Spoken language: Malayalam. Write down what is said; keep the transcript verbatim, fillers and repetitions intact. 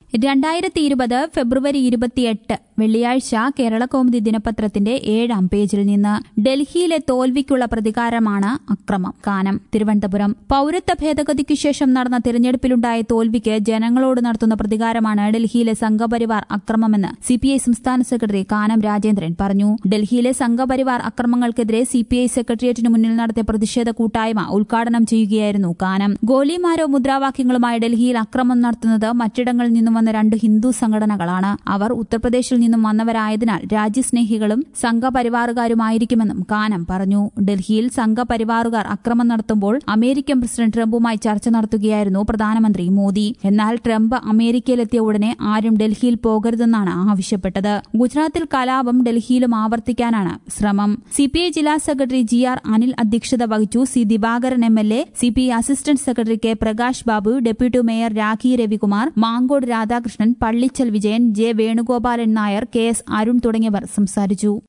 രണ്ടായിരത്തി ഇരുപത് ഫെബ്രുവരി ഇരുപത്തിയെട്ട് വെള്ളിയാഴ്ച കേരളകൗമുദി ദിനപത്രത്തിന്റെ ഏഴാം പേജിൽ നിന്ന് ഡൽഹിയിലെ തോൽവിക്കുള്ള പ്രതികാരമാണ് അക്രമം. കാനം. തിരുവനന്തപുരം. പൌരത്വ ഭേദഗതിക്ക് ശേഷം നടന്ന തിരഞ്ഞെടുപ്പിലുണ്ടായ തോൽവിക്ക് ജനങ്ങളോട് നടത്തുന്ന പ്രതികാരമാണ് ഡൽഹിയിലെ സംഘപരിവാർ അക്രമമെന്ന് സിപിഐ സംസ്ഥാന സെക്രട്ടറി കാനം രാജേന്ദ്രൻ പറഞ്ഞു. ഡൽഹിയിലെ സംഘപരിവാർ അക്രമങ്ങൾക്കെതിരെ സിപിഐ സെക്രട്ടേറിയറ്റിന് മുന്നിൽ നടത്തിയ പ്രതിഷേധ കൂട്ടായ്മ ഉദ്ഘാടനം ചെയ്യുകയായിരുന്നു കാനം. ഗോലിമാരോ മുദ്രാവാക്യങ്ങളുമായി ഡൽഹിയിൽ അക്രമം നടത്തുന്നത് മറ്റിടങ്ങളിൽ നിന്നും വന്ന രണ്ട് ഹിന്ദു സംഘടനകളാണ്. അവർ ഉത്തർപ്രദേശിൽ നിന്നും വന്നവരായതിനാൽ രാജ്യസ്നേഹികളും സംഘപരിവാറുകാരുമായിരിക്കുമെന്നും കാനം പറഞ്ഞു. ഡൽഹിയിൽ സംഘപരിവാറുകാർ അക്രമം നടത്തുമ്പോൾ അമേരിക്കൻ പ്രസിഡന്റ് ട്രംപുമായി ചർച്ച നടത്തുകയായിരുന്നു പ്രധാനമന്ത്രി മോദി. എന്നാൽ ട്രംപ് അമേരിക്കയിലെത്തിയ ഉടനെ ആരും ഡൽഹിയിൽ പോകരുതെന്നാണ് ആവശ്യപ്പെട്ടത്. ഗുജറാത്തിൽ കലാപം ഡൽഹിയിലും ആവർത്തിക്കാനാണ് ശ്രമം. സിപിഐ ജില്ലാ സെക്രട്ടറി ജി ആർ അനിൽ അധ്യക്ഷത വഹിച്ചു. C Divakaran M L A, CPI assistant secretary K Prakash Babu, deputy mayor Rakhi Ravikumar, Mankode Radhakrishnan, Pallichal Vijayan, J Venugopalan Nair, K S Arun തുടങ്ങിയവർ സംസാരിച്ചു.